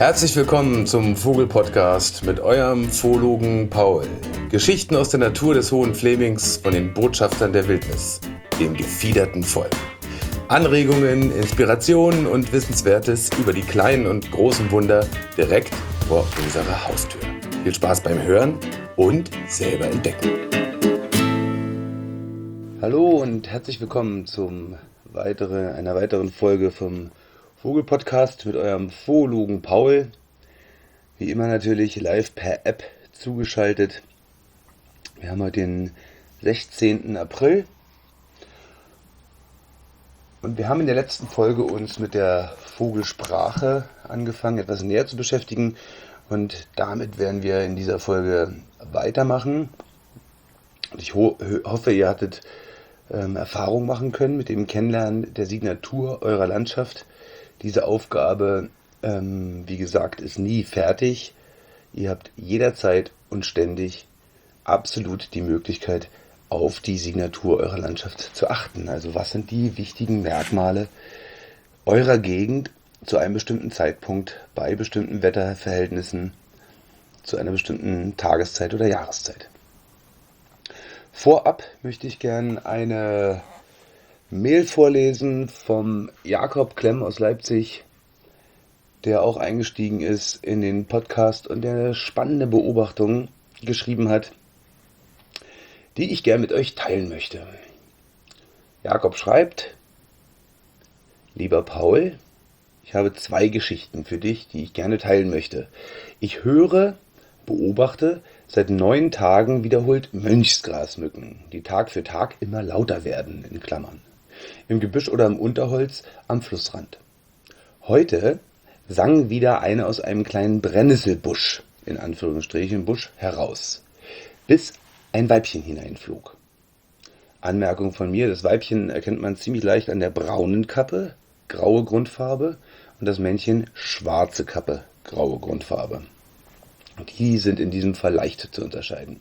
Herzlich willkommen zum Vogel-Podcast mit eurem Zoologen Paul. Geschichten aus der Natur des Hohen Flemings von den Botschaftern der Wildnis, dem gefiederten Volk. Anregungen, Inspirationen und Wissenswertes über die kleinen und großen Wunder direkt vor unserer Haustür. Viel Spaß beim Hören und selber entdecken. Hallo und herzlich willkommen zu einer weiteren Folge vom Vogel-Podcast mit eurem Zoologen Paul. Wie immer natürlich live per App zugeschaltet. Wir haben heute den 16. April und wir haben in der letzten Folge uns mit der Vogelsprache angefangen, etwas näher zu beschäftigen, und damit werden wir in dieser Folge weitermachen. Und ich hoffe, ihr hattet Erfahrung machen können mit dem Kennenlernen der Signatur eurer Landschaft. Diese Aufgabe, wie gesagt, ist nie fertig. Ihr habt jederzeit und ständig absolut die Möglichkeit, auf die Signatur eurer Landschaft zu achten. Also was sind die wichtigen Merkmale eurer Gegend zu einem bestimmten Zeitpunkt, bei bestimmten Wetterverhältnissen, zu einer bestimmten Tageszeit oder Jahreszeit. Vorab möchte ich gerne eine Mail vorlesen vom Jakob Klemm aus Leipzig, der auch eingestiegen ist in den Podcast und der eine spannende Beobachtung geschrieben hat, die ich gerne mit euch teilen möchte. Jakob schreibt: Lieber Paul, ich habe 2 Geschichten für dich, die ich gerne teilen möchte. Ich beobachte seit 9 Tagen wiederholt Mönchsgrasmücken, die Tag für Tag immer lauter werden, in Klammern, im Gebüsch oder im Unterholz am Flussrand. Heute sang wieder eine aus einem kleinen Brennnesselbusch, in Anführungsstrichen Busch, heraus, bis ein Weibchen hineinflog. Anmerkung von mir: Das Weibchen erkennt man ziemlich leicht an der braunen Kappe, graue Grundfarbe, und das Männchen schwarze Kappe, graue Grundfarbe. Die sind in diesem Fall leicht zu unterscheiden.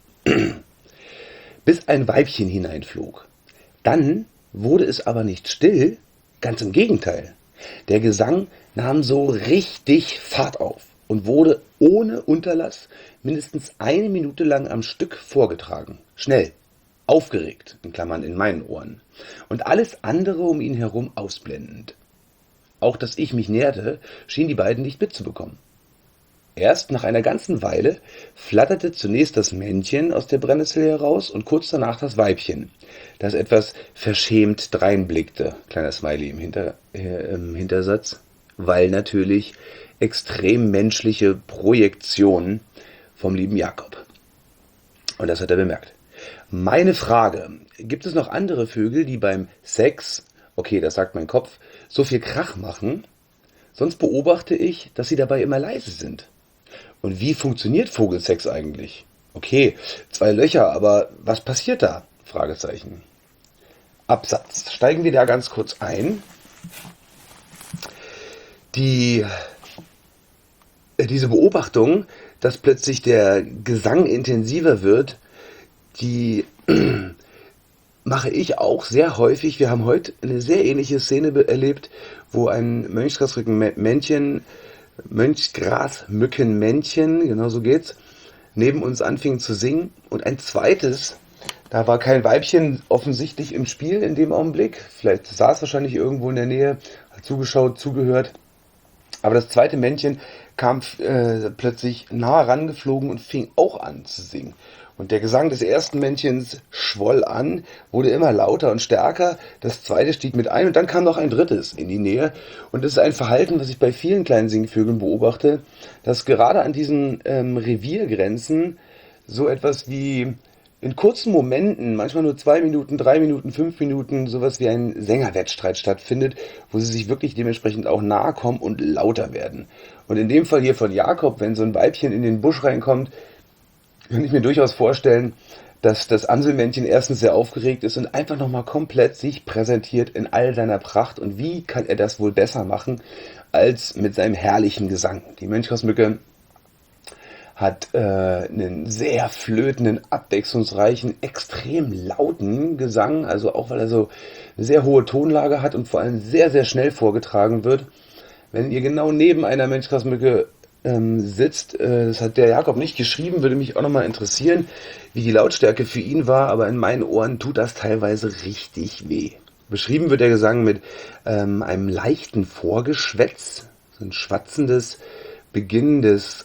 Bis ein Weibchen hineinflog. Dann wurde es aber nicht still, ganz im Gegenteil. Der Gesang nahm so richtig Fahrt auf und wurde ohne Unterlass mindestens 1 Minute lang am Stück vorgetragen. Schnell, aufgeregt, in Klammern in meinen Ohren, und alles andere um ihn herum ausblendend. Auch dass ich mich näherte, schien die beiden nicht mitzubekommen. Erst nach einer ganzen Weile flatterte zunächst das Männchen aus der Brennnessel heraus und kurz danach das Weibchen, das etwas verschämt dreinblickte, kleiner Smiley im Hintersatz, weil natürlich extrem menschliche Projektionen vom lieben Jakob. Und das hat er bemerkt. Meine Frage: Gibt es noch andere Vögel, die beim Sex, okay, das sagt mein Kopf, so viel Krach machen? Sonst beobachte ich, dass sie dabei immer leise sind. Und wie funktioniert Vogelsex eigentlich? Okay, 2 Löcher, aber was passiert da? Fragezeichen. Absatz. Steigen wir da ganz kurz ein. Diese Beobachtung, dass plötzlich der Gesang intensiver wird, die mache ich auch sehr häufig. Wir haben heute eine sehr ähnliche Szene erlebt, wo ein Mönchsgrasmückenmännchen, genau so geht's, neben uns anfing zu singen, und ein zweites, da war kein Weibchen offensichtlich im Spiel in dem Augenblick, vielleicht saß wahrscheinlich irgendwo in der Nähe, hat zugeschaut, zugehört, aber das zweite Männchen kam plötzlich nah rangeflogen und fing auch an zu singen. Und der Gesang des ersten Männchens schwoll an, wurde immer lauter und stärker, das zweite stieg mit ein und dann kam noch ein drittes in die Nähe. Und das ist ein Verhalten, was ich bei vielen kleinen Singvögeln beobachte, dass gerade an diesen Reviergrenzen so etwas wie in kurzen Momenten, manchmal nur 2 Minuten, 3 Minuten, 5 Minuten, sowas wie ein Sängerwettstreit stattfindet, wo sie sich wirklich dementsprechend auch nahe kommen und lauter werden. Und in dem Fall hier von Jakob, wenn so ein Weibchen in den Busch reinkommt, kann ich mir durchaus vorstellen, dass das Amselmännchen erstens sehr aufgeregt ist und einfach nochmal komplett sich präsentiert in all seiner Pracht. Und wie kann er das wohl besser machen als mit seinem herrlichen Gesang? Die Mönchsgrasmücke hat einen sehr flötenden, abwechslungsreichen, extrem lauten Gesang, also auch weil er so eine sehr hohe Tonlage hat und vor allem sehr, sehr schnell vorgetragen wird. Wenn ihr genau neben einer Mönchsgrasmücke sitzt. Das hat der Jakob nicht geschrieben, würde mich auch nochmal interessieren, wie die Lautstärke für ihn war, aber in meinen Ohren tut das teilweise richtig weh. Beschrieben wird der Gesang mit einem leichten Vorgeschwätz, so ein schwatzendes, beginnendes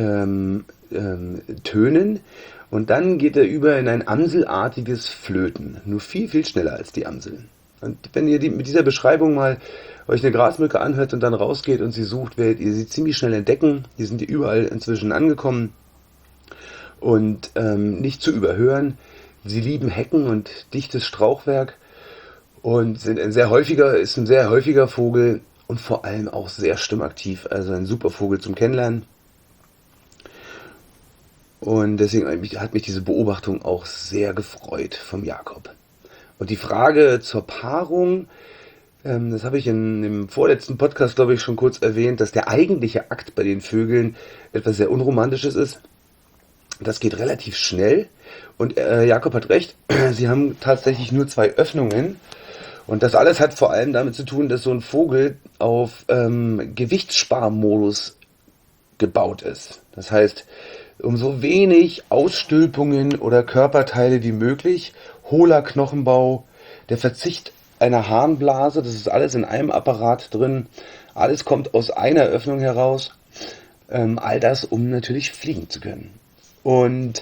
Tönen, und dann geht er über in ein amselartiges Flöten, nur viel, viel schneller als die Amseln. Und wenn ihr mit dieser Beschreibung mal euch eine Grasmücke anhört und dann rausgeht und sie sucht, werdet ihr sie ziemlich schnell entdecken. Die sind hier überall inzwischen angekommen und nicht zu überhören. Sie lieben Hecken und dichtes Strauchwerk und ist ein sehr häufiger Vogel und vor allem auch sehr stimmaktiv. Also ein super Vogel zum Kennenlernen. Und deswegen hat mich diese Beobachtung auch sehr gefreut vom Jakob. Und die Frage zur Paarung, das habe ich in dem vorletzten Podcast, glaube ich, schon kurz erwähnt, dass der eigentliche Akt bei den Vögeln etwas sehr Unromantisches ist. Das geht relativ schnell und Jakob hat recht, sie haben tatsächlich nur 2 Öffnungen. Und das alles hat vor allem damit zu tun, dass so ein Vogel auf Gewichtssparmodus gebaut ist. Das heißt, um so wenig Ausstülpungen oder Körperteile wie möglich, hohler Knochenbau, der Verzicht einer Harnblase, das ist alles in einem Apparat drin, alles kommt aus einer Öffnung heraus, all das, um natürlich fliegen zu können. Und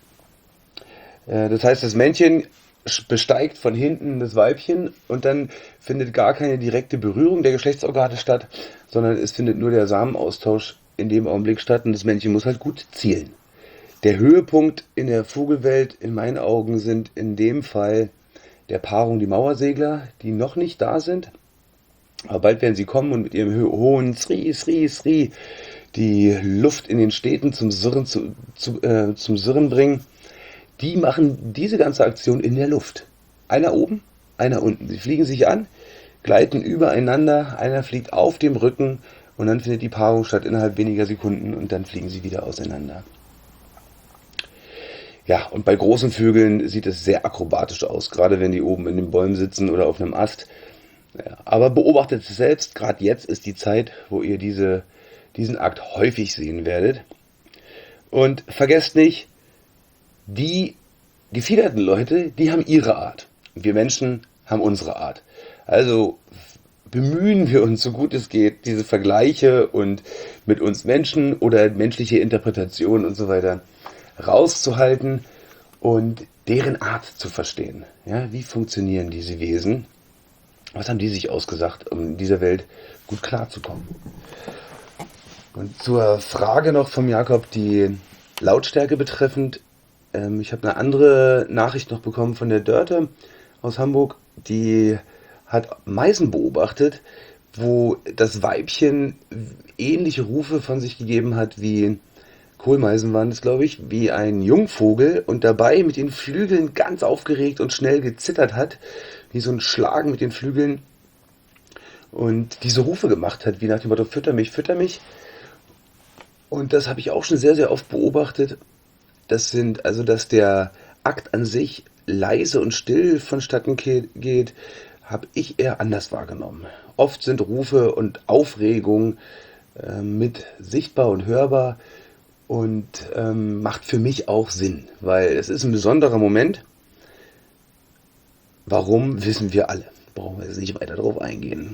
das heißt, das Männchen besteigt von hinten das Weibchen und dann findet gar keine direkte Berührung der Geschlechtsorgane statt, sondern es findet nur der Samenaustausch in dem Augenblick statt und das Männchen muss halt gut zielen. Der Höhepunkt in der Vogelwelt in meinen Augen sind in dem Fall der Paarung die Mauersegler, die noch nicht da sind, aber bald werden sie kommen und mit ihrem hohen Sri, Sri, Sri die Luft in den Städten zum Sirren bringen. Die machen diese ganze Aktion in der Luft. Einer oben, einer unten. Sie fliegen sich an, gleiten übereinander, einer fliegt auf dem Rücken und dann findet die Paarung statt innerhalb weniger Sekunden und dann fliegen sie wieder auseinander. Ja, und bei großen Vögeln sieht es sehr akrobatisch aus, gerade wenn die oben in den Bäumen sitzen oder auf einem Ast. Ja, aber beobachtet es selbst, gerade jetzt ist die Zeit, wo ihr diesen Akt häufig sehen werdet. Und vergesst nicht, die gefiederten Leute, die haben ihre Art. Wir Menschen haben unsere Art. Also bemühen wir uns, so gut es geht, diese Vergleiche und mit uns Menschen oder menschliche Interpretationen und so weiter rauszuhalten und deren Art zu verstehen. Ja, wie funktionieren diese Wesen? Was haben die sich ausgesagt, um in dieser Welt gut klarzukommen? Und zur Frage noch vom Jakob, die Lautstärke betreffend. Ich habe eine andere Nachricht noch bekommen von der Dörte aus Hamburg, die hat Meisen beobachtet, wo das Weibchen ähnliche Rufe von sich gegeben hat wie Kohlmeisen waren es, glaube ich, wie ein Jungvogel und dabei mit den Flügeln ganz aufgeregt und schnell gezittert hat, wie so ein Schlagen mit den Flügeln und diese Rufe gemacht hat, wie nach dem Motto, fütter mich, fütter mich. Und das habe ich auch schon sehr, sehr oft beobachtet. Dass der Akt an sich leise und still vonstatten geht, habe ich eher anders wahrgenommen. Oft sind Rufe und Aufregung mit sichtbar und hörbar und macht für mich auch Sinn, weil es ist ein besonderer Moment. Warum, wissen wir alle. Brauchen wir jetzt nicht weiter darauf eingehen.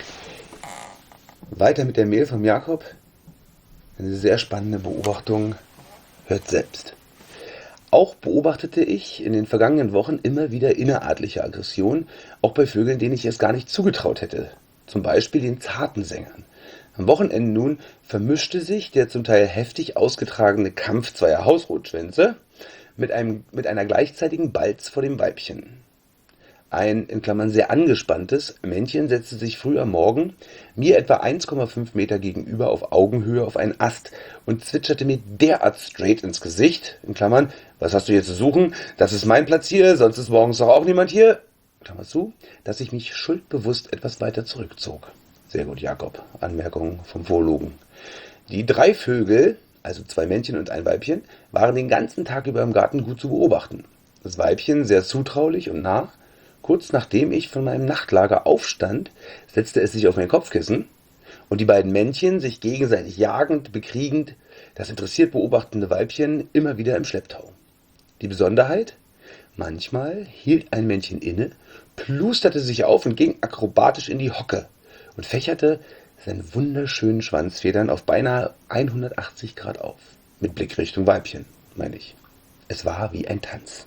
Weiter mit der Mail vom Jakob. Eine sehr spannende Beobachtung. Hört selbst. Auch beobachtete ich in den vergangenen Wochen immer wieder innerartliche Aggression, auch bei Vögeln, denen ich es gar nicht zugetraut hätte. Zum Beispiel den Zartensängern. Am Wochenende nun vermischte sich der zum Teil heftig ausgetragene Kampf zweier Hausrotschwänze mit einer gleichzeitigen Balz vor dem Weibchen. Ein in Klammern sehr angespanntes Männchen setzte sich früh am Morgen mir etwa 1,5 Meter gegenüber auf Augenhöhe auf einen Ast und zwitscherte mir derart straight ins Gesicht, in Klammern, was hast du hier zu suchen? Das ist mein Platz hier, sonst ist morgens doch auch niemand hier, Klammer zu, dass ich mich schuldbewusst etwas weiter zurückzog. Sehr gut, Jakob. Anmerkung vom Vorlogen. Die 3 Vögel, also 2 Männchen und ein Weibchen, waren den ganzen Tag über im Garten gut zu beobachten. Das Weibchen sehr zutraulich und nah. Kurz nachdem ich von meinem Nachtlager aufstand, setzte es sich auf mein Kopfkissen Und die beiden Männchen sich gegenseitig jagend, bekriegend, das interessiert beobachtende Weibchen immer wieder im Schlepptau. Die Besonderheit? Manchmal hielt ein Männchen inne, plusterte sich auf und ging akrobatisch in die Hocke und fächerte seine wunderschönen Schwanzfedern auf beinahe 180 Grad auf. Mit Blick Richtung Weibchen, meine ich. Es war wie ein Tanz.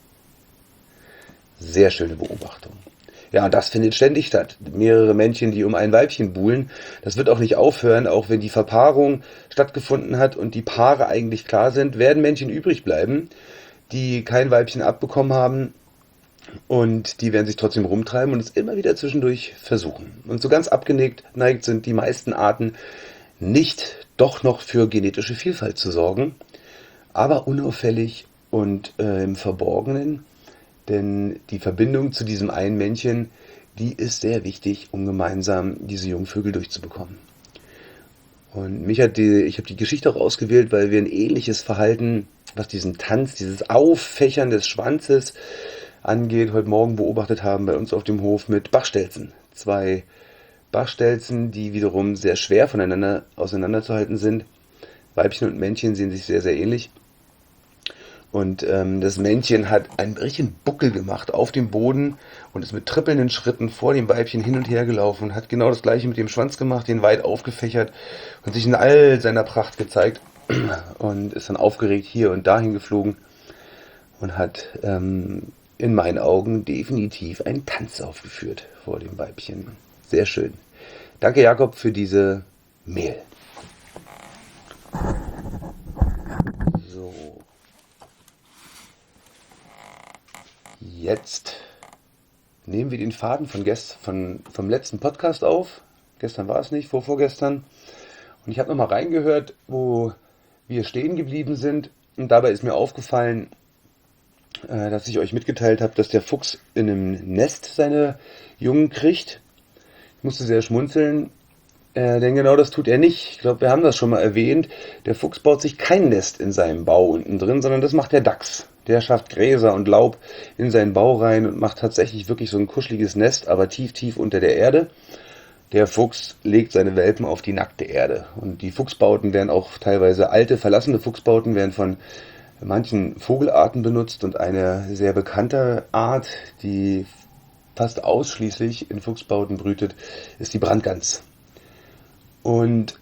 Sehr schöne Beobachtung. Ja, und das findet ständig statt. Mehrere Männchen, die um ein Weibchen buhlen. Das wird auch nicht aufhören, auch wenn die Verpaarung stattgefunden hat und die Paare eigentlich klar sind, werden Männchen übrig bleiben, die kein Weibchen abbekommen haben, und die werden sich trotzdem rumtreiben und es immer wieder zwischendurch versuchen. Und so ganz abgeneigt sind die meisten Arten nicht, doch noch für genetische Vielfalt zu sorgen, aber unauffällig und im Verborgenen. Denn die Verbindung zu diesem einen Männchen, die ist sehr wichtig, um gemeinsam diese Jungvögel durchzubekommen. Und ich habe die Geschichte auch ausgewählt, weil wir ein ähnliches Verhalten, was diesen Tanz, dieses Auffächern des Schwanzes angeht, heute Morgen beobachtet haben bei uns auf dem Hof mit Bachstelzen. 2 Bachstelzen, die wiederum sehr schwer voneinander auseinanderzuhalten sind. Weibchen und Männchen sehen sich sehr, sehr ähnlich. Und das Männchen hat einen richtigen Buckel gemacht auf dem Boden und ist mit trippelnden Schritten vor dem Weibchen hin und her gelaufen und hat genau das gleiche mit dem Schwanz gemacht, den weit aufgefächert und sich in all seiner Pracht gezeigt und ist dann aufgeregt hier und dahin geflogen und hat in meinen Augen definitiv einen Tanz aufgeführt vor dem Weibchen. Sehr schön. Danke, Jakob, für diese Mail. So. Jetzt nehmen wir den Faden vom letzten Podcast auf. Gestern war es nicht, vorgestern. Und ich habe nochmal reingehört, wo wir stehen geblieben sind. Und dabei ist mir aufgefallen, dass ich euch mitgeteilt habe, dass der Fuchs in einem Nest seine Jungen kriegt. Ich musste sehr schmunzeln, denn genau das tut er nicht. Ich glaube, wir haben das schon mal erwähnt. Der Fuchs baut sich kein Nest in seinem Bau unten drin, sondern das macht der Dachs. Der schafft Gräser und Laub in seinen Bau rein und macht tatsächlich wirklich so ein kuscheliges Nest, aber tief, tief unter der Erde. Der Fuchs legt seine Welpen auf die nackte Erde. Und die Fuchsbauten werden auch teilweise alte, verlassene Fuchsbauten werden von manchen Vogelarten benutzt und eine sehr bekannte Art, die fast ausschließlich in Fuchsbauten brütet, ist die Brandgans. Und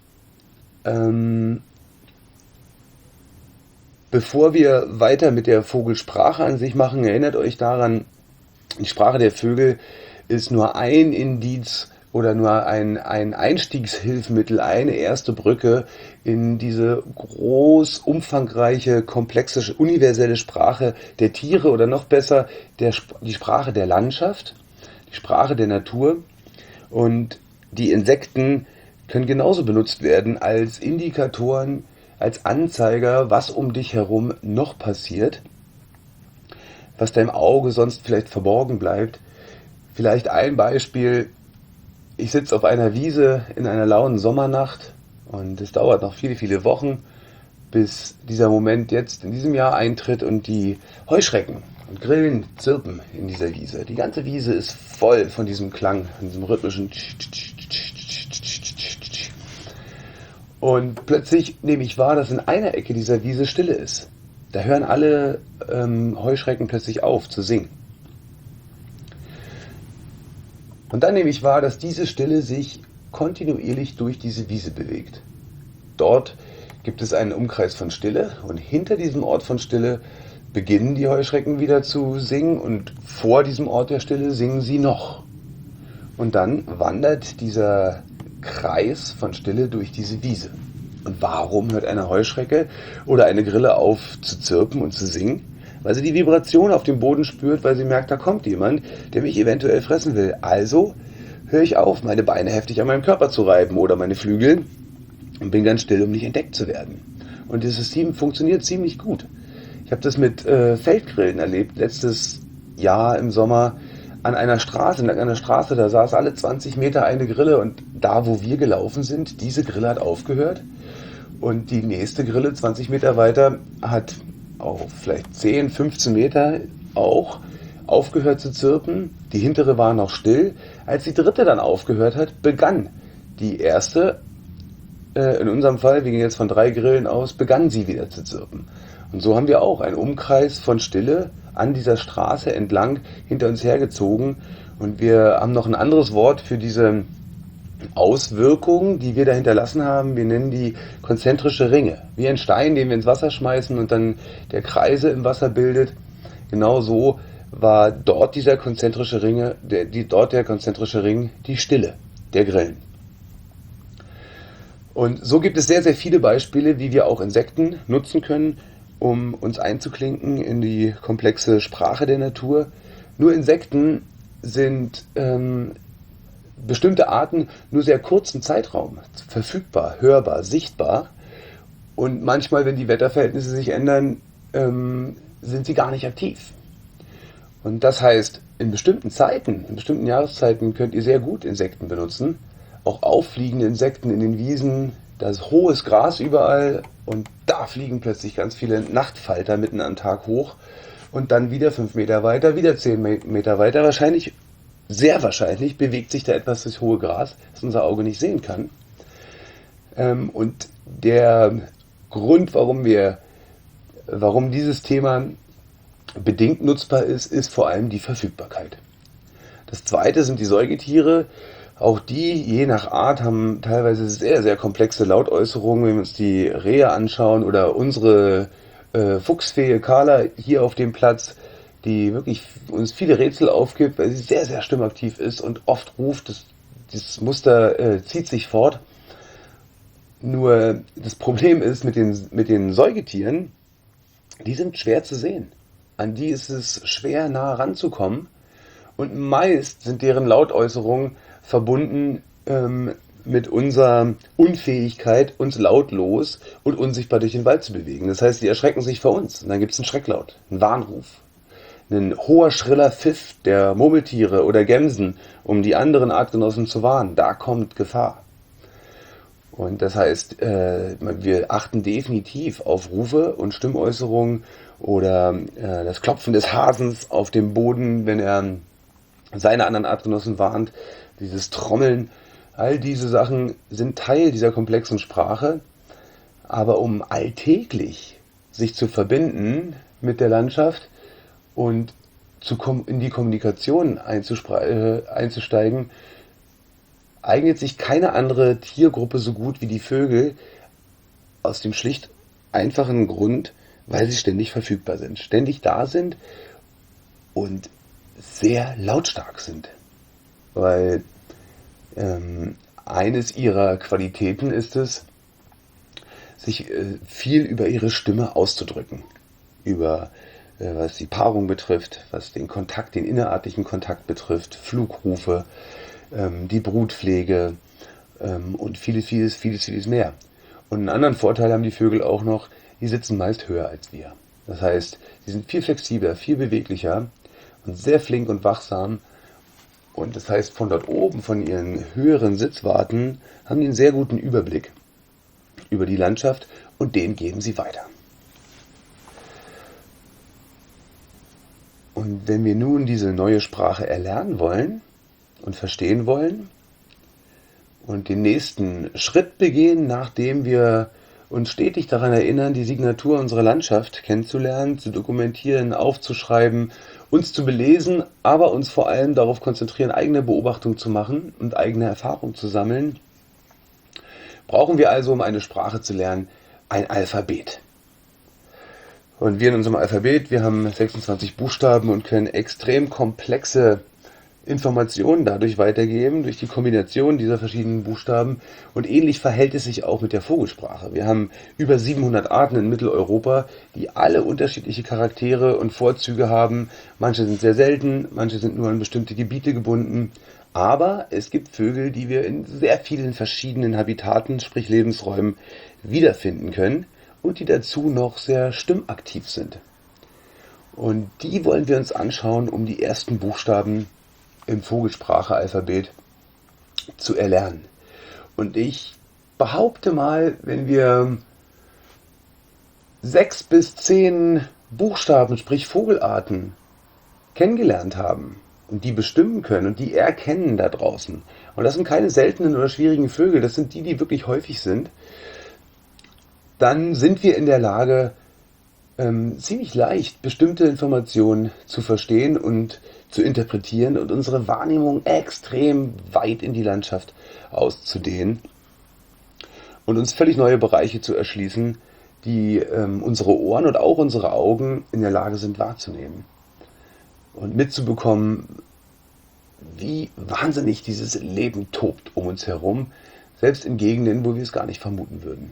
bevor wir weiter mit der Vogelsprache an sich machen, erinnert euch daran, die Sprache der Vögel ist nur ein Indiz oder nur ein Einstiegshilfsmittel, eine erste Brücke in diese groß, umfangreiche, komplexe, universelle Sprache der Tiere oder noch besser die Sprache der Landschaft, die Sprache der Natur. Und die Insekten können genauso benutzt werden als Indikatoren, als Anzeiger, was um dich herum noch passiert, was deinem Auge sonst vielleicht verborgen bleibt. Vielleicht ein Beispiel: Ich sitze auf einer Wiese in einer lauen Sommernacht und es dauert noch viele, viele Wochen, bis dieser Moment jetzt in diesem Jahr eintritt und die Heuschrecken und Grillen zirpen in dieser Wiese. Die ganze Wiese ist voll von diesem Klang, von diesem rhythmischen. Und plötzlich nehme ich wahr, dass in einer Ecke dieser Wiese Stille ist. Da hören alle Heuschrecken plötzlich auf zu singen. Und dann nehme ich wahr, dass diese Stille sich kontinuierlich durch diese Wiese bewegt. Dort gibt es einen Umkreis von Stille und hinter diesem Ort von Stille beginnen die Heuschrecken wieder zu singen und vor diesem Ort der Stille singen sie noch. Und dann wandert dieser Kreis von Stille durch diese Wiese. Und warum hört eine Heuschrecke oder eine Grille auf zu zirpen und zu singen? Weil sie die Vibration auf dem Boden spürt, weil sie merkt, da kommt jemand, der mich eventuell fressen will. Also höre ich auf, meine Beine heftig an meinem Körper zu reiben oder meine Flügel und bin ganz still, um nicht entdeckt zu werden. Und dieses System funktioniert ziemlich gut. Ich habe das mit Feldgrillen erlebt, letztes Jahr im Sommer an einer Straße, da saß alle 20 Meter eine Grille und da, wo wir gelaufen sind, diese Grille hat aufgehört und die nächste Grille 20 Meter weiter hat auf vielleicht 10, 15 Meter auch aufgehört zu zirpen. Die hintere war noch still. Als die dritte dann aufgehört hat, begann die erste, in unserem Fall, wir gehen jetzt von 3 Grillen aus, begann sie wieder zu zirpen. Und so haben wir auch einen Umkreis von Stille an dieser Straße entlang hinter uns hergezogen. Und wir haben noch ein anderes Wort für diese Auswirkungen, die wir da hinterlassen haben. Wir nennen die konzentrische Ringe. Wie ein Stein, den wir ins Wasser schmeißen und dann der Kreise im Wasser bildet. Genau so war dort der konzentrische Ring, die Stille der Grillen. Und so gibt es sehr, sehr viele Beispiele, wie wir auch Insekten nutzen können, um uns einzuklinken in die komplexe Sprache der Natur. Nur Insekten sind bestimmte Arten nur sehr kurzen Zeitraum verfügbar, hörbar, sichtbar. Und manchmal, wenn die Wetterverhältnisse sich ändern, sind sie gar nicht aktiv. Und das heißt, in bestimmten Zeiten, in bestimmten Jahreszeiten könnt ihr sehr gut Insekten benutzen. Auch auffliegende Insekten in den Wiesen, da ist hohes Gras überall und da fliegen plötzlich ganz viele Nachtfalter mitten am Tag hoch und dann wieder 5 Meter weiter, wieder 10 Meter weiter. Sehr wahrscheinlich bewegt sich da etwas durchs hohe Gras, das unser Auge nicht sehen kann. Und der Grund, warum dieses Thema bedingt nutzbar ist vor allem die Verfügbarkeit. Das zweite sind die Säugetiere. Auch die, je nach Art, haben teilweise sehr, sehr komplexe Lautäußerungen, wenn wir uns die Rehe anschauen oder unsere Fuchsfee Carla hier auf dem Platz, die wirklich uns viele Rätsel aufgibt, weil sie sehr, sehr stimmaktiv ist und oft ruft. Dieses Muster zieht sich fort. Nur das Problem ist mit den Säugetieren, die sind schwer zu sehen. An die ist es schwer, nah ranzukommen. Und meist sind deren Lautäußerungen verbunden mit unserer Unfähigkeit, uns lautlos und unsichtbar durch den Wald zu bewegen. Das heißt, die erschrecken sich vor uns. Und dann gibt es einen Schrecklaut, einen Warnruf. Ein hoher, schriller Pfiff der Murmeltiere oder Gämsen, um die anderen Artgenossen zu warnen. Da kommt Gefahr. Und das heißt, wir achten definitiv auf Rufe und Stimmäußerungen oder das Klopfen des Hasens auf dem Boden, wenn er seine anderen Artgenossen warnt. Dieses Trommeln, all diese Sachen sind Teil dieser komplexen Sprache. Aber um alltäglich sich zu verbinden mit der Landschaft und in die Kommunikation einzusteigen, eignet sich keine andere Tiergruppe so gut wie die Vögel, aus dem schlicht einfachen Grund, weil sie ständig verfügbar sind, ständig da sind und sehr lautstark sind. Weil eines ihrer Qualitäten ist es, sich viel über ihre Stimme auszudrücken. Über was die Paarung betrifft, was den innerartigen Kontakt betrifft, Flugrufe, die Brutpflege und vieles mehr. Und einen anderen Vorteil haben die Vögel auch noch, die sitzen meist höher als wir. Das heißt, sie sind viel flexibler, viel beweglicher und sehr flink und wachsam. Und das heißt, von dort oben, von ihren höheren Sitzwarten, haben die einen sehr guten Überblick über die Landschaft und den geben sie weiter. Und wenn wir nun diese neue Sprache erlernen wollen und verstehen wollen und den nächsten Schritt begehen, nachdem wir uns stetig daran erinnern, die Signatur unserer Landschaft kennenzulernen, zu dokumentieren, aufzuschreiben, uns zu belesen, aber uns vor allem darauf konzentrieren, eigene Beobachtung zu machen und eigene Erfahrung zu sammeln, brauchen wir also, um eine Sprache zu lernen, ein Alphabet. Und wir in unserem Alphabet, wir haben 26 Buchstaben und können extrem komplexe Informationen dadurch weitergeben, durch die Kombination dieser verschiedenen Buchstaben. Und ähnlich verhält es sich auch mit der Vogelsprache. Wir haben über 700 Arten in Mitteleuropa, die alle unterschiedliche Charaktere und Vorzüge haben. Manche sind sehr selten, manche sind nur an bestimmte Gebiete gebunden. Aber es gibt Vögel, die wir in sehr vielen verschiedenen Habitaten, sprich Lebensräumen, wiederfinden können und die dazu noch sehr stimmaktiv sind. Und die wollen wir uns anschauen, um die ersten Buchstaben im Vogelsprache-Alphabet zu erlernen. Und ich behaupte mal, wenn wir 6 bis 10 Buchstaben, sprich Vogelarten, kennengelernt haben und die bestimmen können und die erkennen da draußen und das sind keine seltenen oder schwierigen Vögel, das sind die, die wirklich häufig sind, dann sind wir in der Lage, ziemlich leicht bestimmte Informationen zu verstehen und zu interpretieren und unsere Wahrnehmung extrem weit in die Landschaft auszudehnen und uns völlig neue Bereiche zu erschließen, die unsere Ohren und auch unsere Augen in der Lage sind wahrzunehmen und mitzubekommen, wie wahnsinnig dieses Leben tobt um uns herum, selbst in Gegenden, wo wir es gar nicht vermuten würden.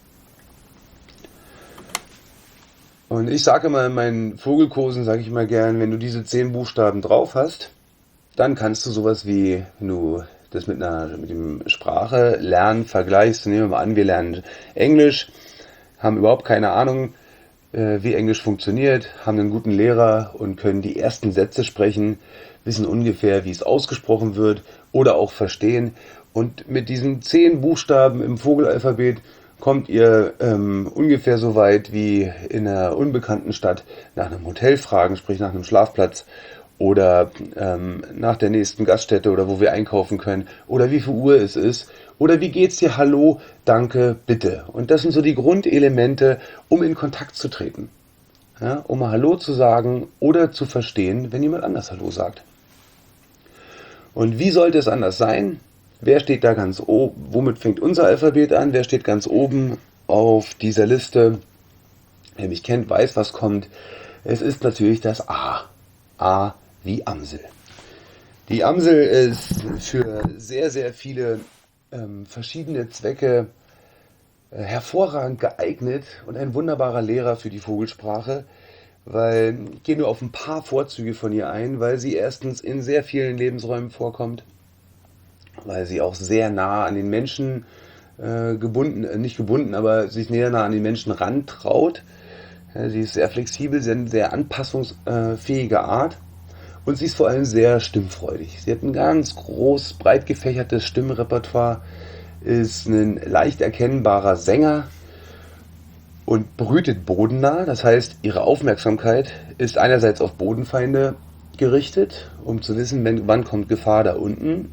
Und ich sage immer in meinen Vogelkursen, sage ich immer gern, wenn du diese 10 Buchstaben drauf hast, dann kannst du sowas wie, wenn du das mit dem Sprache lernen vergleichst, nehmen wir mal an, wir lernen Englisch, haben überhaupt keine Ahnung, wie Englisch funktioniert, haben einen guten Lehrer und können die ersten Sätze sprechen, wissen ungefähr, wie es ausgesprochen wird oder auch verstehen. Und mit diesen 10 Buchstaben im Vogelalphabet kommt ihr ungefähr so weit wie in einer unbekannten Stadt nach einem Hotel fragen, sprich nach einem Schlafplatz oder nach der nächsten Gaststätte oder wo wir einkaufen können oder wie viel Uhr es ist oder wie geht's dir, hallo, danke, bitte. Und das sind so die Grundelemente, um in Kontakt zu treten. Ja, um mal Hallo zu sagen oder zu verstehen, wenn jemand anders Hallo sagt. Und wie sollte es anders sein? Wer steht da ganz oben? Womit fängt unser Alphabet an? Wer steht ganz oben auf dieser Liste? Wer mich kennt, weiß, was kommt. Es ist natürlich das A. A wie Amsel. Die Amsel ist für sehr, sehr viele verschiedene Zwecke hervorragend geeignet und ein wunderbarer Lehrer für die Vogelsprache, weil ich gehe nur auf ein paar Vorzüge von ihr ein, weil sie erstens in sehr vielen Lebensräumen vorkommt, weil sie auch sehr nah an den Menschen nicht gebunden, aber sich näher nah an den Menschen rantraut. Ja, sie ist sehr flexibel, sie hat eine sehr anpassungsfähige Art und sie ist vor allem sehr stimmfreudig. Sie hat ein ganz groß, breit gefächertes Stimmrepertoire, ist ein leicht erkennbarer Sänger und brütet bodennah. Das heißt, ihre Aufmerksamkeit ist einerseits auf Bodenfeinde gerichtet, um zu wissen, wann kommt Gefahr da unten.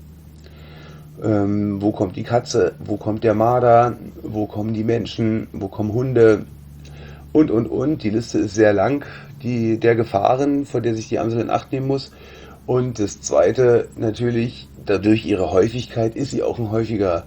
Wo kommt die Katze, wo kommt der Marder, wo kommen die Menschen, wo kommen Hunde und. Die Liste ist sehr lang, der Gefahren, vor der sich die Amsel in Acht nehmen muss. Und das Zweite, natürlich, dadurch ihre Häufigkeit, ist sie auch häufige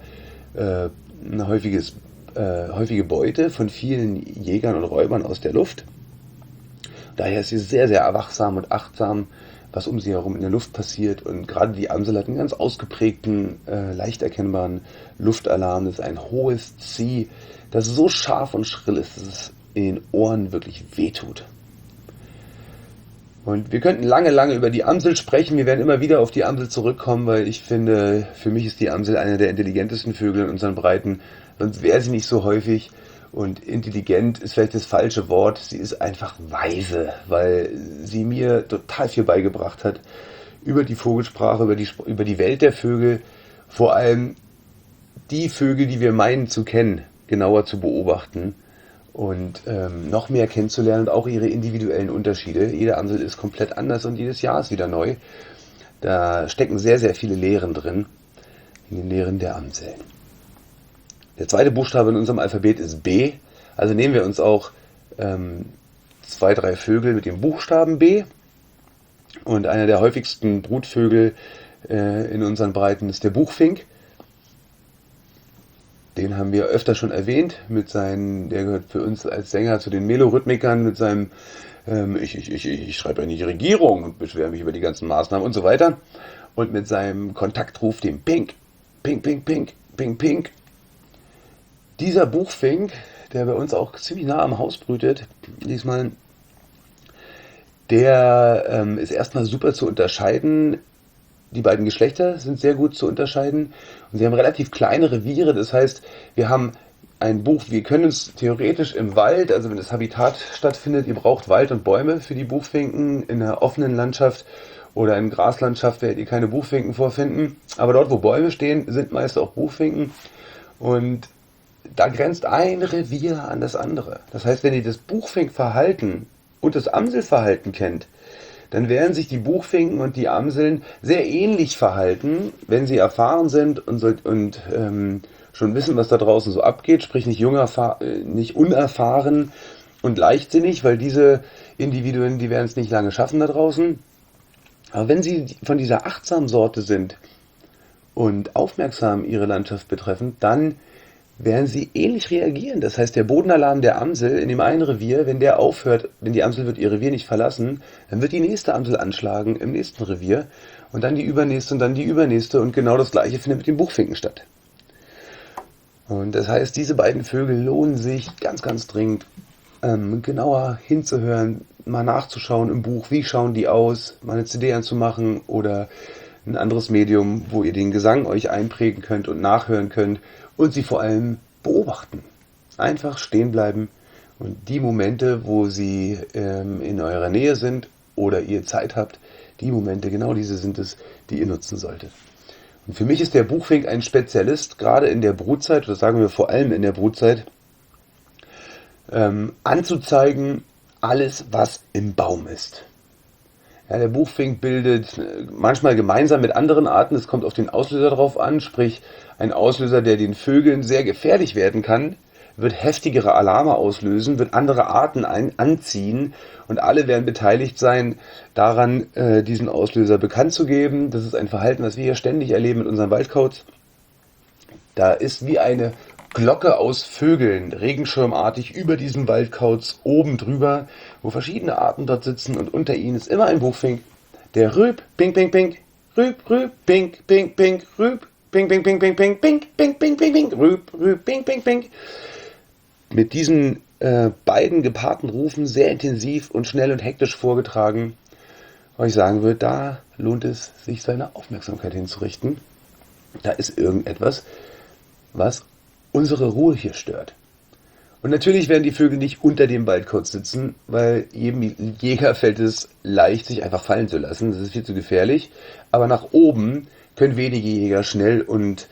Beute von vielen Jägern und Räubern aus der Luft. Daher ist sie sehr, sehr wachsam und achtsam, was um sie herum in der Luft passiert. Und gerade die Amsel hat einen ganz ausgeprägten, leicht erkennbaren Luftalarm. Das ist ein hohes Zieh, das so scharf und schrill ist, dass es in den Ohren wirklich wehtut. Und wir könnten lange, lange über die Amsel sprechen. Wir werden immer wieder auf die Amsel zurückkommen, weil ich finde, für mich ist die Amsel einer der intelligentesten Vögel in unseren Breiten. Sonst wäre sie nicht so häufig. Und intelligent ist vielleicht das falsche Wort. Sie ist einfach weise, weil sie mir total viel beigebracht hat über die Vogelsprache, über die Welt der Vögel. Vor allem die Vögel, die wir meinen zu kennen, genauer zu beobachten und noch mehr kennenzulernen und auch ihre individuellen Unterschiede. Jede Amsel ist komplett anders und jedes Jahr ist wieder neu. Da stecken sehr, sehr viele Lehren drin, in den Lehren der Amsel. Der zweite Buchstabe in unserem Alphabet ist B. Also nehmen wir uns auch 2, 3 Vögel mit dem Buchstaben B. Und einer der häufigsten Brutvögel in unseren Breiten ist der Buchfink. Den haben wir öfter schon erwähnt. Der gehört für uns als Sänger zu den Melorhythmikern mit seinem ich schreibe eine Regierung und beschwere mich über die ganzen Maßnahmen und so weiter. Und mit seinem Kontaktruf, dem Pink, Pink, Pink, Pink, Pink, Pink. Dieser Buchfink, der bei uns auch ziemlich nah am Haus brütet, diesmal, der ist erstmal super zu unterscheiden. Die beiden Geschlechter sind sehr gut zu unterscheiden und sie haben relativ kleine Reviere. Das heißt, wir haben wir können uns theoretisch im Wald, also wenn das Habitat stattfindet, ihr braucht Wald und Bäume für die Buchfinken, in einer offenen Landschaft oder in Graslandschaft werdet ihr keine Buchfinken vorfinden. Aber dort, wo Bäume stehen, sind meist auch Buchfinken und da grenzt ein Revier an das andere. Das heißt, wenn ihr das Buchfinkverhalten und das Amselverhalten kennt, dann werden sich die Buchfinken und die Amseln sehr ähnlich verhalten, wenn sie erfahren sind und schon wissen, was da draußen so abgeht, sprich nicht unerfahren und leichtsinnig, weil diese Individuen, die werden es nicht lange schaffen da draußen. Aber wenn sie von dieser achtsamen Sorte sind und aufmerksam ihre Landschaft betreffen, dann werden sie ähnlich reagieren. Das heißt, der Bodenalarm der Amsel in dem einen Revier, wenn der aufhört, wenn die Amsel wird ihr Revier nicht verlassen, dann wird die nächste Amsel anschlagen im nächsten Revier und dann die übernächste und dann die übernächste und genau das gleiche findet mit den Buchfinken statt. Und das heißt, diese beiden Vögel lohnen sich ganz, ganz dringend genauer hinzuhören, mal nachzuschauen im Buch, wie schauen die aus, mal eine CD anzumachen oder ein anderes Medium, wo ihr den Gesang euch einprägen könnt und nachhören könnt und sie vor allem beobachten. Einfach stehen bleiben und die Momente, wo sie in eurer Nähe sind oder ihr Zeit habt, die Momente, genau diese sind es, die ihr nutzen solltet. Und für mich ist der Buchfink ein Spezialist, gerade in der Brutzeit, oder sagen wir vor allem in der Brutzeit, anzuzeigen, alles, was im Baum ist. Ja, der Buchfink bildet manchmal gemeinsam mit anderen Arten, es kommt auf den Auslöser drauf an, sprich ein Auslöser, der den Vögeln sehr gefährlich werden kann, wird heftigere Alarme auslösen, wird andere Arten anziehen und alle werden beteiligt sein, daran diesen Auslöser bekannt zu geben. Das ist ein Verhalten, was wir hier ständig erleben mit unseren Waldkauz. Da ist wie eine Glocke aus Vögeln, regenschirmartig über diesem Waldkauz oben drüber, wo verschiedene Arten dort sitzen und unter ihnen ist immer ein Buchfink, der rüb, ping, ping, ping, rüb, rüb, ping, ping, ping, rüb, ping, ping, ping, ping, ping, ping, ping, ping, ping, ping, rüb, rüb, ping, ping, ping. Mit diesen beiden gepaarten Rufen sehr intensiv und schnell und hektisch vorgetragen, was ich sagen würde, da lohnt es, sich seine Aufmerksamkeit hinzurichten. Da ist irgendetwas, was unsere Ruhe hier stört. Und natürlich werden die Vögel nicht unter dem Waldkauz sitzen, weil jedem Jäger fällt es leicht, sich einfach fallen zu lassen. Das ist viel zu gefährlich. Aber nach oben können wenige Jäger schnell und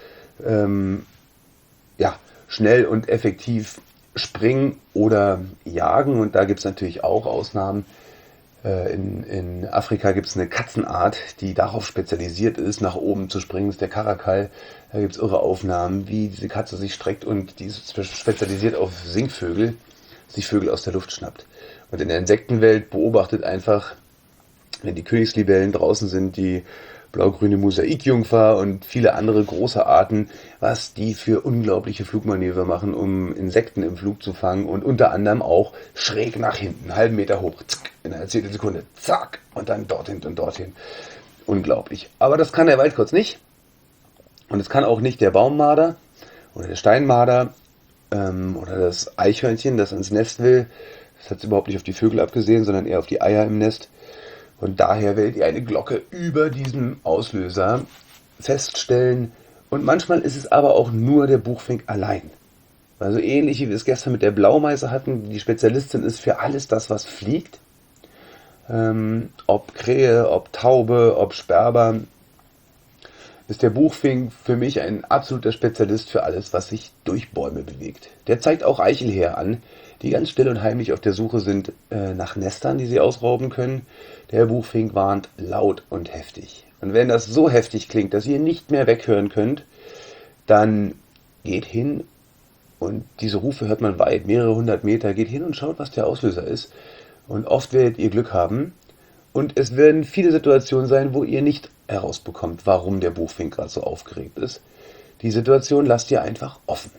effektiv springen oder jagen. Und da gibt es natürlich auch Ausnahmen. In Afrika gibt es eine Katzenart, die darauf spezialisiert ist, nach oben zu springen. Das ist der Karakal. Da gibt es irre Aufnahmen, wie diese Katze sich streckt und die ist spezialisiert auf Singvögel, sich Vögel aus der Luft schnappt. Und in der Insektenwelt beobachtet einfach, wenn die Königslibellen draußen sind, die blaugrüne Mosaikjungfer und viele andere große Arten, was die für unglaubliche Flugmanöver machen, um Insekten im Flug zu fangen und unter anderem auch schräg nach hinten, einen halben Meter hoch, zack, in einer Zehntelsekunde, zack, und dann dorthin und dorthin. Unglaublich. Aber das kann der Waldkauz nicht. Und es kann auch nicht der Baummarder oder der Steinmarder oder das Eichhörnchen, das ins Nest will. Das hat überhaupt nicht auf die Vögel abgesehen, sondern eher auf die Eier im Nest. Und daher werdet ihr eine Glocke über diesem Auslöser feststellen. Und manchmal ist es aber auch nur der Buchfink allein. Also ähnlich wie wir es gestern mit der Blaumeise hatten, die Spezialistin ist für alles das, was fliegt. Ob Krähe, ob Taube, ob Sperber, ist der Buchfink für mich ein absoluter Spezialist für alles, was sich durch Bäume bewegt. Der zeigt auch Eichelhäher an, die ganz still und heimlich auf der Suche sind nach Nestern, die sie ausrauben können. Der Buchfink warnt laut und heftig. Und wenn das so heftig klingt, dass ihr nicht mehr weghören könnt, dann geht hin und diese Rufe hört man weit, mehrere hundert Meter, geht hin und schaut, was der Auslöser ist. Und oft werdet ihr Glück haben und es werden viele Situationen sein, wo ihr nicht herausbekommt, warum der Buchfink gerade so aufgeregt ist. Die Situation lasst ihr einfach offen.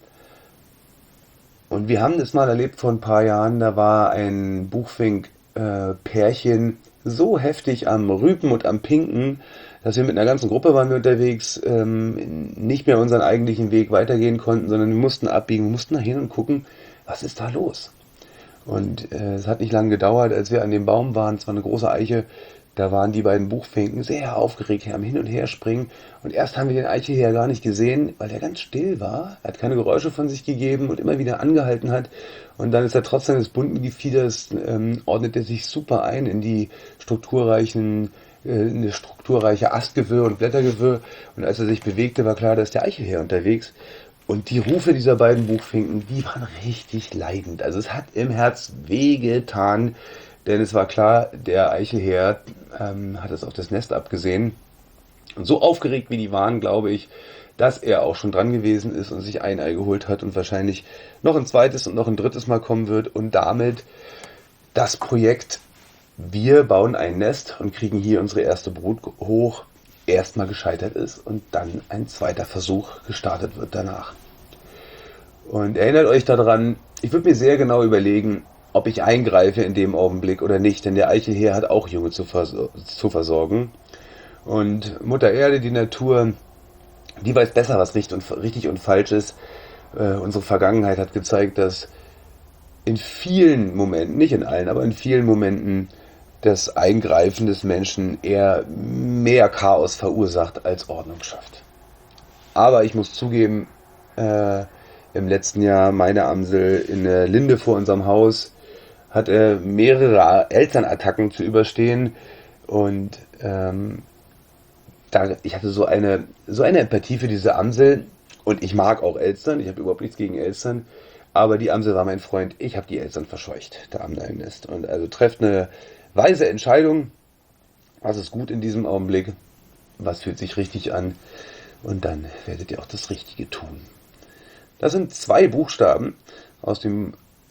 Und wir haben das mal erlebt vor ein paar Jahren, da war ein Buchfink-Pärchen so heftig am Rüpen und am Pinken, dass wir mit einer ganzen Gruppe waren wir unterwegs, nicht mehr unseren eigentlichen Weg weitergehen konnten, sondern wir mussten abbiegen, wir mussten da hin und gucken, was ist da los? Und es hat nicht lange gedauert, als wir an dem Baum waren, es war eine große Eiche, da waren die beiden Buchfinken sehr aufgeregt, am Hin- und Herspringen. Und erst haben wir den Eichelhäher gar nicht gesehen, weil der ganz still war. Er hat keine Geräusche von sich gegeben und immer wieder angehalten hat. Und dann ist er trotz seines bunten Gefieders, ordnet er sich super ein in die strukturreiche Astgewirr und Blättergewirr. Und als er sich bewegte, war klar, da ist der Eichelhäher unterwegs. Und die Rufe dieser beiden Buchfinken, die waren richtig leidend. Also es hat im Herz wehgetan, Denn es war klar, der Eichelherr hat es auf das Nest abgesehen. Und so aufgeregt wie die waren, glaube ich, dass er auch schon dran gewesen ist und sich ein Ei geholt hat und wahrscheinlich noch ein zweites und noch ein drittes Mal kommen wird und damit das Projekt wir bauen ein Nest und kriegen hier unsere erste Brut hoch erstmal gescheitert ist und dann ein zweiter Versuch gestartet wird danach. Und erinnert euch daran, ich würde mir sehr genau überlegen, ob ich eingreife in dem Augenblick oder nicht, denn der Eichelherr hat auch Junge zu versorgen. Und Mutter Erde, die Natur, die weiß besser, was richtig und falsch ist. Unsere Vergangenheit hat gezeigt, dass in vielen Momenten, nicht in allen, aber in vielen Momenten das Eingreifen des Menschen eher mehr Chaos verursacht als Ordnung schafft. Aber ich muss zugeben, im letzten Jahr meine Amsel in der Linde vor unserem Haus hat mehrere Elternattacken zu überstehen und ich hatte so eine Empathie für diese Amsel und ich mag auch Elstern, ich habe überhaupt nichts gegen Elstern, aber die Amsel war mein Freund, ich habe die Elstern verscheucht, da am Nest. Und also trefft eine weise Entscheidung, was ist gut in diesem Augenblick, was fühlt sich richtig an und dann werdet ihr auch das Richtige tun. Das sind 2 Buchstaben aus dem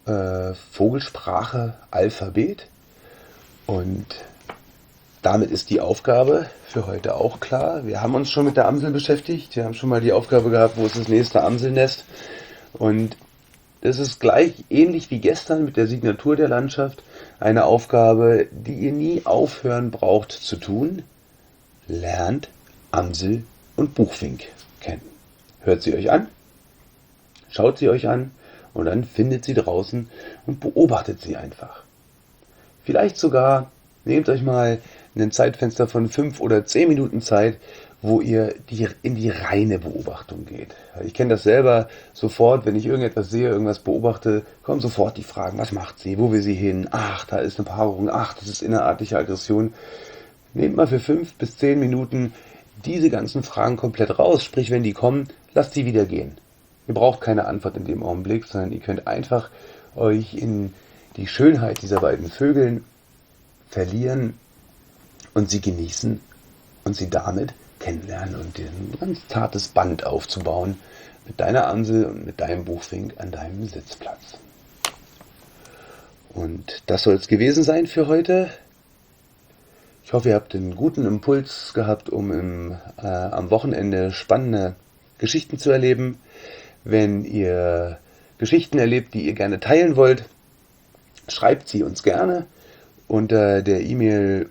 Vogelsprache-Alphabet und damit ist die Aufgabe für heute auch klar. Wir haben uns schon mit der Amsel beschäftigt. Wir haben schon mal die Aufgabe gehabt, wo ist das nächste Amselnest. Und das ist gleich ähnlich wie gestern mit der Signatur der Landschaft. Eine Aufgabe, die ihr nie aufhören braucht zu tun. Lernt Amsel und Buchfink kennen. Hört sie euch an, schaut sie euch an und dann findet sie draußen und beobachtet sie einfach. Vielleicht sogar nehmt euch mal ein Zeitfenster von 5 oder 10 Minuten Zeit, wo ihr in die reine Beobachtung geht. Ich kenne das selber sofort, wenn ich irgendetwas sehe, irgendwas beobachte, kommen sofort die Fragen, was macht sie, wo will sie hin, ach, da ist eine Paarung, ach, das ist innerartige Aggression. Nehmt mal für 5 bis 10 Minuten diese ganzen Fragen komplett raus, sprich, wenn die kommen, lasst sie wieder gehen. Ihr braucht keine Antwort in dem Augenblick, sondern ihr könnt einfach euch in die Schönheit dieser beiden Vögeln verlieren und sie genießen und sie damit kennenlernen und ein ganz zartes Band aufzubauen mit deiner Amsel und mit deinem Buchfink an deinem Sitzplatz. Und das soll es gewesen sein für heute. Ich hoffe, ihr habt einen guten Impuls gehabt, um am Wochenende spannende Geschichten zu erleben. Wenn ihr Geschichten erlebt, die ihr gerne teilen wollt, schreibt sie uns gerne unter der E-Mail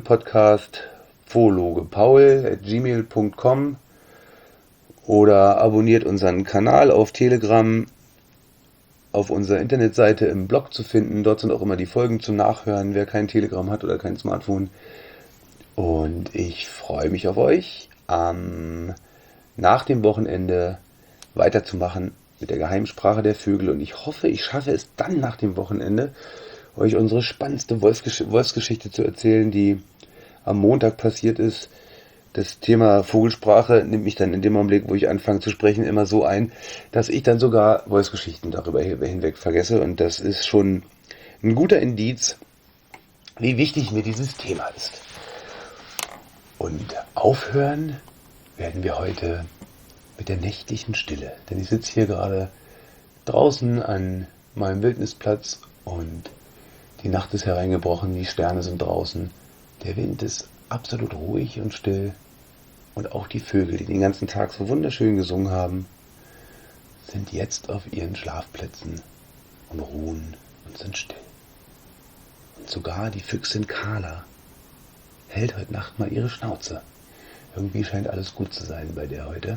vogelpodcast@gmail.com oder abonniert unseren Kanal auf Telegram, auf unserer Internetseite im Blog zu finden. Dort sind auch immer die Folgen zum Nachhören, wer kein Telegram hat oder kein Smartphone. Und ich freue mich auf euch, nach dem Wochenende weiterzumachen mit der Geheimsprache der Vögel. Und ich hoffe, ich schaffe es dann nach dem Wochenende, euch unsere spannendste Wolfsgeschichte zu erzählen, die am Montag passiert ist. Das Thema Vogelsprache nimmt mich dann in dem Augenblick, wo ich anfange zu sprechen, immer so ein, dass ich dann sogar Wolfsgeschichten darüber hinweg vergesse. Und das ist schon ein guter Indiz, wie wichtig mir dieses Thema ist. Und aufhören werden wir heute mit der nächtlichen Stille. Denn ich sitze hier gerade draußen an meinem Wildnisplatz und die Nacht ist hereingebrochen, die Sterne sind draußen, der Wind ist absolut ruhig und still und auch die Vögel, die den ganzen Tag so wunderschön gesungen haben, sind jetzt auf ihren Schlafplätzen und ruhen und sind still. Und sogar die Füchsin Carla hält heute Nacht mal ihre Schnauze. Irgendwie scheint alles gut zu sein bei der heute.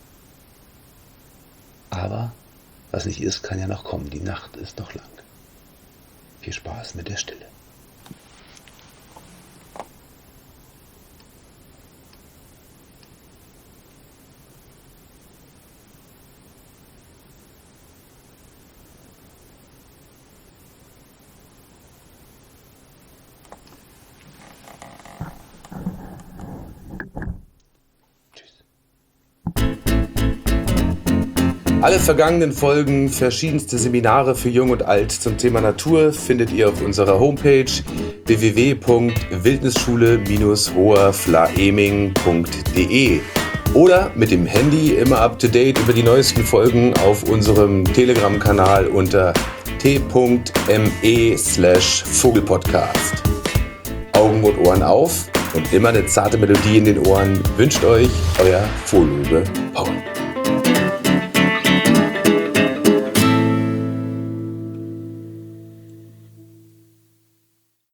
Aber was nicht ist, kann ja noch kommen. Die Nacht ist noch lang. Viel Spaß mit der Stille. Alle vergangenen Folgen, verschiedenste Seminare für Jung und Alt zum Thema Natur findet ihr auf unserer Homepage www.wildnisschule-hoherflaeming.de oder mit dem Handy immer up to date über die neuesten Folgen auf unserem Telegram-Kanal unter t.me/Vogelpodcast. Augen und Ohren auf und immer eine zarte Melodie in den Ohren wünscht euch euer Vogelöwe Paul.